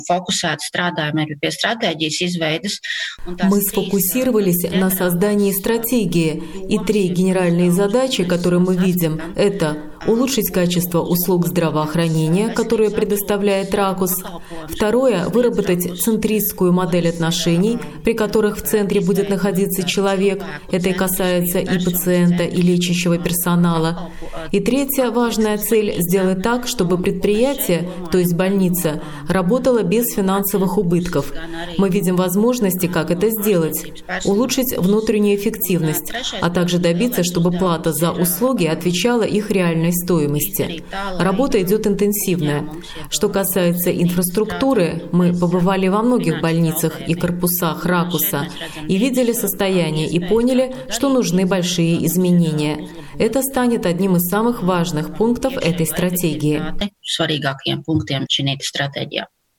Мы сфокусировались на создании стратегии, и 3 генеральные задачи, которые мы видим, это улучшить качество услуг здравоохранения, которые предоставляет РАКУС. Второе — выработать центристскую модель отношений, при которых в центре будет находиться человек. Это и касается и пациента, и лечащего персонала. И третья важная цель — сделать так, чтобы предприятие, то есть больница, работало без финансовых убытков. Мы видим возможности, как это сделать. Улучшить внутреннюю эффективность, а также добиться, чтобы плата за услуги отвечала их реальной стоимости. Работа идет интенсивная. Что касается инфраструктуры, мы побывали во многих больницах и корпусах РАКУСа и видели состояние и поняли, что нужны большие изменения. Это станет одним из самых важных пунктов этой стратегии.